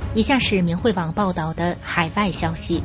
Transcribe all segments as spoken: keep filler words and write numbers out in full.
以下是明慧网报道的海外消息，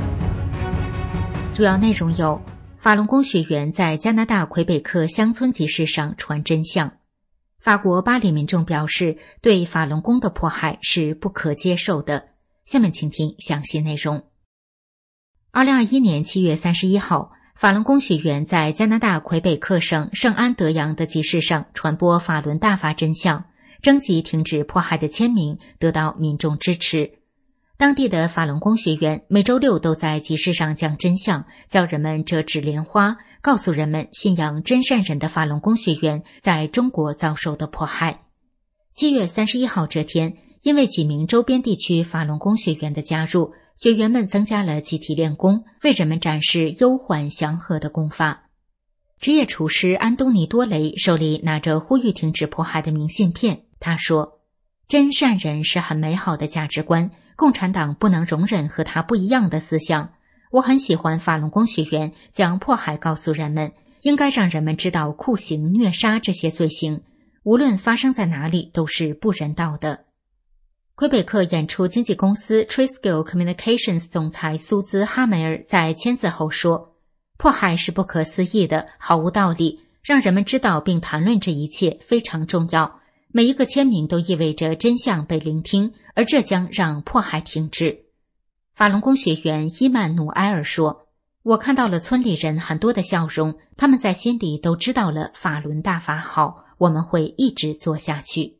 主要内容有：法轮功学员在加拿大魁北克乡村集市上传真相；法国巴黎民众表示对法轮功的迫害是不可接受的。下面请听详细内容。二零二一年七月三十一号，法轮功学员在加拿大魁北克省圣安德扬的集市上传播法轮大法真相，征集停止迫害的签名，得到民众支持。当地的法轮功学员每周六都在集市上讲真相，叫人们折纸莲花，告诉人们信仰真善人的法轮功学员在中国遭受的迫害。七月三十一号这天，因为几名周边地区法轮功学员的加入，学员们增加了集体练功，为人们展示忧缓祥和的功法。职业厨师安东尼多雷手里拿着呼吁停止迫害的明信片，他说：真善人是很美好的价值观，共产党不能容忍和他不一样的思想。我很喜欢法轮功学员将迫害告诉人们，应该让人们知道酷刑、虐杀这些罪行，无论发生在哪里都是不人道的。魁北克演出经纪公司 Triskill Communications 总裁苏兹哈梅尔在签字后说：迫害是不可思议的，毫无道理，让人们知道并谈论这一切非常重要。每一个签名都意味着真相被聆听，而这将让迫害停止。法轮功学员伊曼努埃尔说：我看到了村里人很多的笑容，他们在心里都知道了法轮大法好，我们会一直做下去。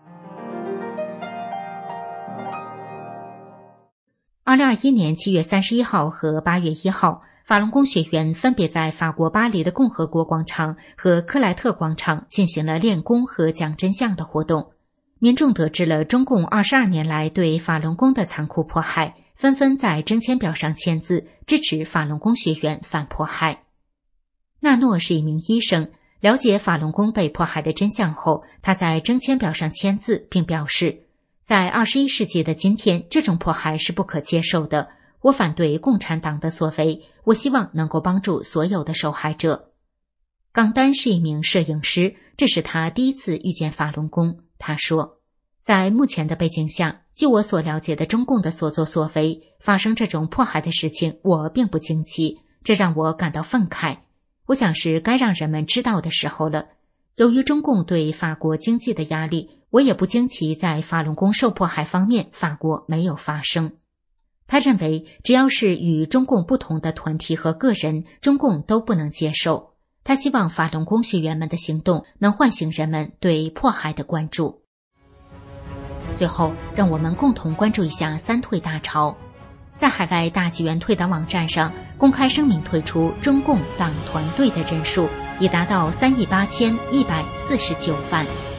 二零二一年七月三十一号和八月一号，法轮功学员分别在法国巴黎的共和国广场和克莱特广场进行了练功和讲真相的活动。民众得知了中共二十二年来对法轮功的残酷迫害，纷纷在征签表上签字，支持法轮功学员反迫害。纳诺是一名医生，了解法轮功被迫害的真相后，他在征签表上签字，并表示：在二十一世纪的今天，这种迫害是不可接受的。我反对共产党的所为，我希望能够帮助所有的受害者。冈丹是一名摄影师，这是他第一次遇见法轮功。他说：在目前的背景下，据我所了解的中共的所作所为，发生这种迫害的事情，我并不惊奇，这让我感到愤慨。我想是该让人们知道的时候了。由于中共对法国经济的压力，我也不惊奇在法轮功受迫害方面法国没有发声。他认为只要是与中共不同的团体和个人，中共都不能接受。他希望法轮功学员们的行动能唤醒人们对迫害的关注。最后，让我们共同关注一下三退大潮。在海外大纪元退党网站上公开声明退出中共党团队的人数已达到三亿八千一百四十九万。